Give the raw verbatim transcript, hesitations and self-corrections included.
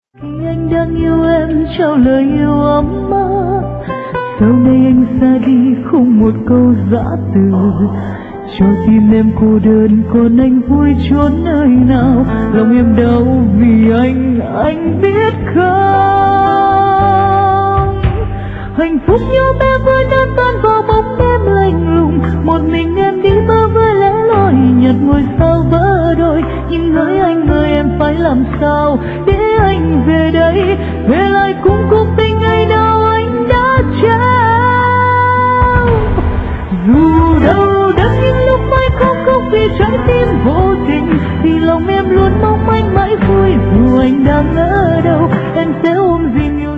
Khi anh đang yêu em trao lời yêu ấm áp, sau này anh ra đi không một câu giã từ, cho tim em cô đơn còn anh vui chốn nơi nào. Lòng em đau vì anh, anh biết không? Hạnh phúc như bé vui đã tan vào bóng đêm lạnh lùng, một mình em đi mơ với lẽ loi nhặt ngôi sao vỡ đôi. Nhưng hỡi anh ơi em phải làm sao để anh về đây, về lại cùng cuộc tình ngày nào anh đã trao. Dù đâu đã những lúc mãi khóc khóc vì trái tim vô tình, thì lòng em luôn mong anh mãi vui. Dù anh đang ở đâu em sẽ ôm gìn yêu